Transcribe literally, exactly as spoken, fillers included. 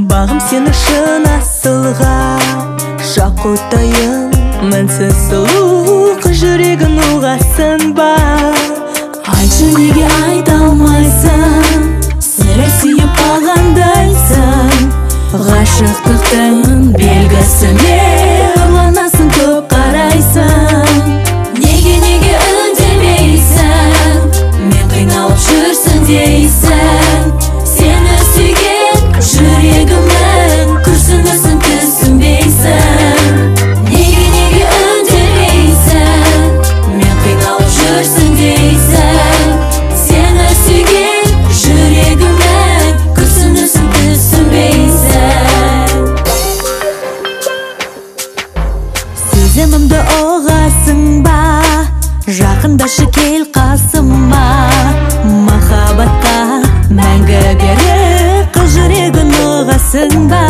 бағым сені шын асылға, жақұтайын мінсіз сұлу, қыз жүрегін ұғасың ба? Айтшы неге айта алмайсың, сірә сүйіп алғандайсың, ғашықтықтың белгісіне ұрланасың, көп қарайсың. Неге неге үндемейсің, мен қиналып жүрсің дейсің, сені сүйген жүрегімнің күрсінісін түсінбейсің. Неге неге үндемейсің, мен қиналып жүрсің дейсің, сені сүйген жүрегімнің күрсінісін түсінбейсің. Сезімімді ұғасың ба, жақындашы кел қасыма, махаббатқа мәңгі берік қыз жүрегін ұғасың ба?